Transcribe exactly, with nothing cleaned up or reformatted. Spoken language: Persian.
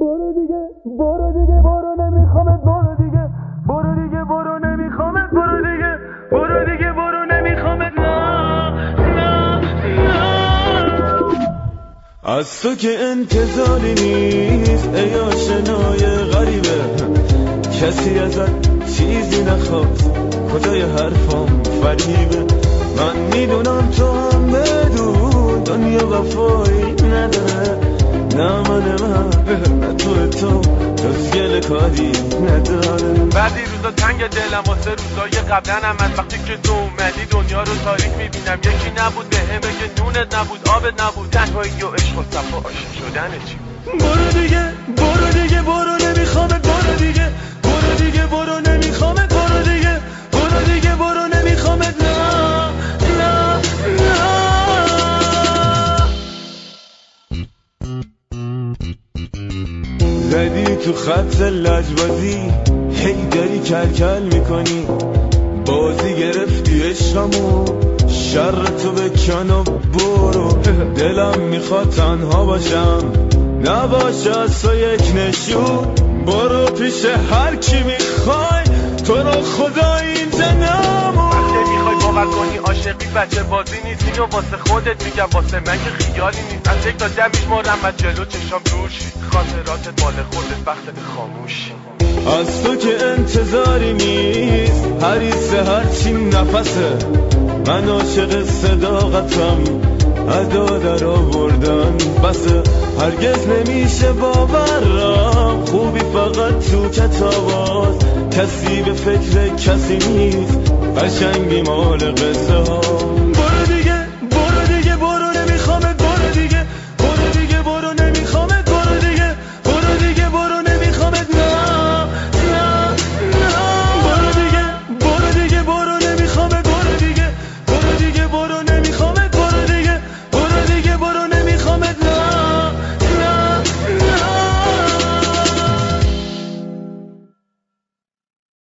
برو دیگه برو دیگه برو نمیخوامت برو دیگه برو دیگه برو نمیخوامت برو دیگه برو دیگه برو نمیخوامت نه نه نه از تو که انتظاری نیست ای آشنای غریبه کسی ازت چیزی نخواست کجای حرفام فریبه من میدونم تو هم بدون دنیا وفایی نداره نه من من نه تو تو جز گل کاری نداره بعدی روزا تنگ دلم واسه روزای قبلا هم از وقتی که تو اومدی دنیا رو تاریک میبینم یکی نبود به همه که نونت نبود آبت نبود تنهایی و عشق و صفا عاشق شدن چی برو دیگه برو دیگه برو نمیخوامت برو دیگه برو دیگه برو نمیخوامت برو دیگه برو دیگه برو نمیخوامت نه نه نه زدی تو خط لجبازی هی داری کل کل میکنی بازی گرفتی عشقمو شر تو بکن و برو دلم میخواد تنها باشم نباشه از تو یک نشون برو پیش هر کی میخوای تو رو خدا اینجا نمون وقتی میخوای باور کنی عاشقی بچه بازی نیست اینو واسه خودت میگم واسه من که خیالی نیست از یک تا دمیش مارم از جلو چشام روشی خاطراتت مال خودت وقتت خاموشی از تو که انتظاری نیست حریص هرچی نفسه من عاشق صداقتم ادا در آوردن بسه هرگز نمیشه باورم خوبی فقط تو کتابات کسی به فکر کسی نیست قشنگی مال قصه ها